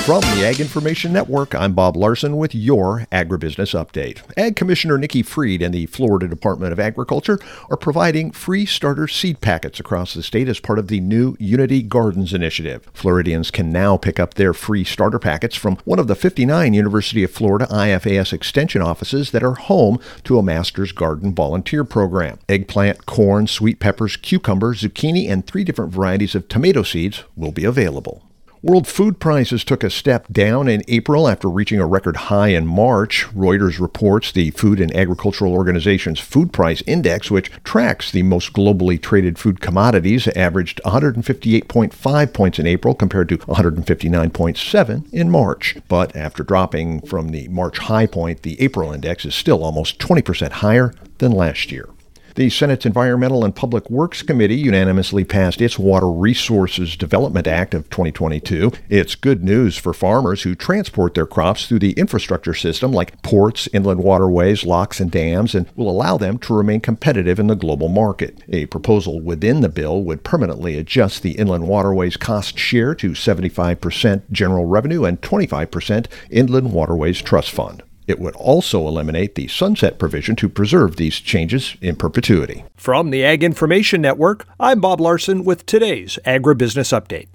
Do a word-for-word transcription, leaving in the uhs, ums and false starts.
From the Ag Information Network, I'm Bob Larson with your Agribusiness Update. Ag Commissioner Nikki Fried and the Florida Department of Agriculture are providing free starter seed packets across the state as part of the new Unity Gardens initiative. Floridians can now pick up their free starter packets from one of the fifty-nine University of Florida I F A S Extension offices that are home to a Master's Garden Volunteer program. Eggplant, corn, sweet peppers, cucumber, zucchini, and three different varieties of tomato seeds will be available. World food prices took a step down in April after reaching a record high in March. Reuters reports the Food and Agricultural Organization's Food Price Index, which tracks the most globally traded food commodities, averaged one hundred fifty-eight point five points in April compared to one hundred fifty-nine point seven in March. But after dropping from the March high point, the April index is still almost twenty percent higher than last year. The Senate's Environmental and Public Works Committee unanimously passed its Water Resources Development Act of twenty twenty-two. It's good news for farmers who transport their crops through the infrastructure system like ports, inland waterways, locks, and dams, and will allow them to remain competitive in the global market. A proposal within the bill would permanently adjust the inland waterways cost share to seventy-five percent general revenue and twenty-five percent Inland Waterways Trust Fund. It would also eliminate the sunset provision to preserve these changes in perpetuity. From the Ag Information Network, I'm Bob Larson with today's Agribusiness Update.